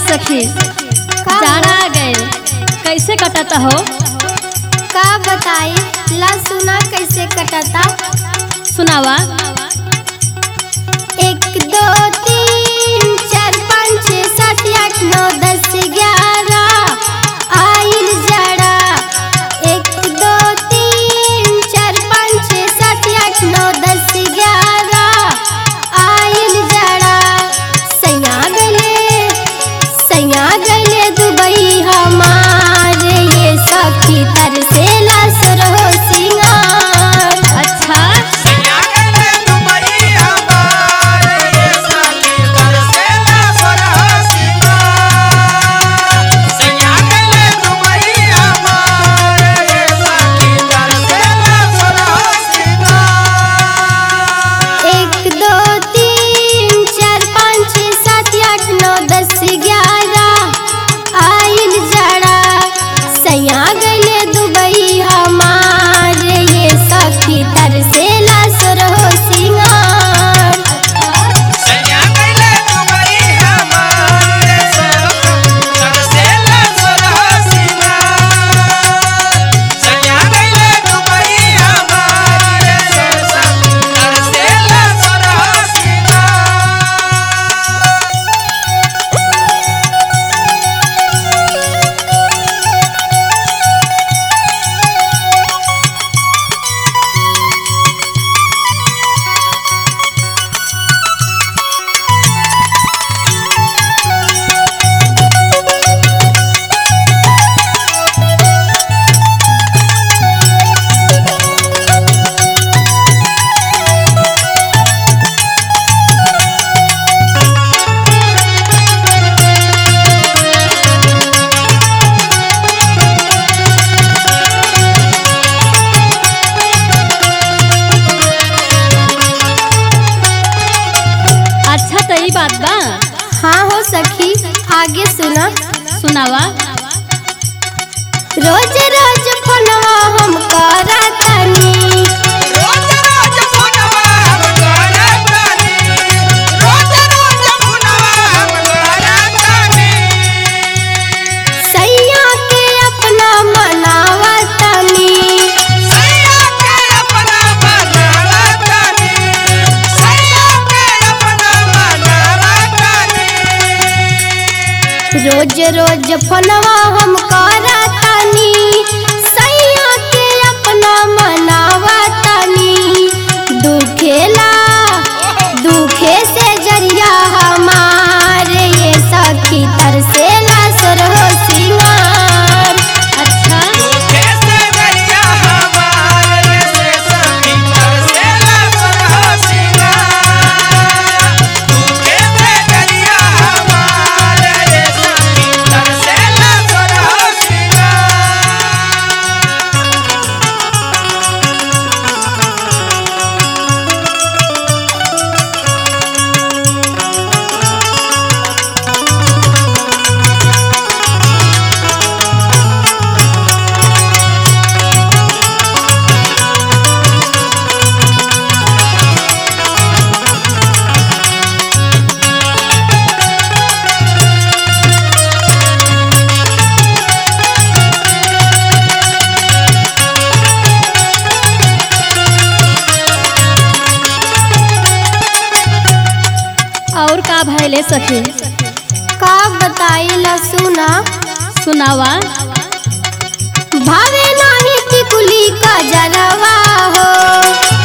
सखी जाना आ गए कैसे कटता हो? का बताई ला सुना कैसे कटता। सुनावा। 1 2 3 4 5 6 7 8 9 10 11 आइल जड़ा। 1 2 3 4 5 6 7 8 9 10 11 आइल जड़ा। सैया गले दुबई हमारे ये सखी तरसेला सुरहो सिंगार। अच्छा बात बा। हाँ हो सखी आगे सुना। सुनावा। रोज रोज फोनवा हम करतानी। सैया के अपना मनावतानी। रोज रोज फोनवा हम करतानी। सैया के अपना मनावतानी। दुखे से जरिया हमारे ये सखी तरसेला सुरहो सिंगार। अच्छा और का भइले सखी? का बताइला सुना। सुनावा। भावे नाही टिकुली का जरवा हो।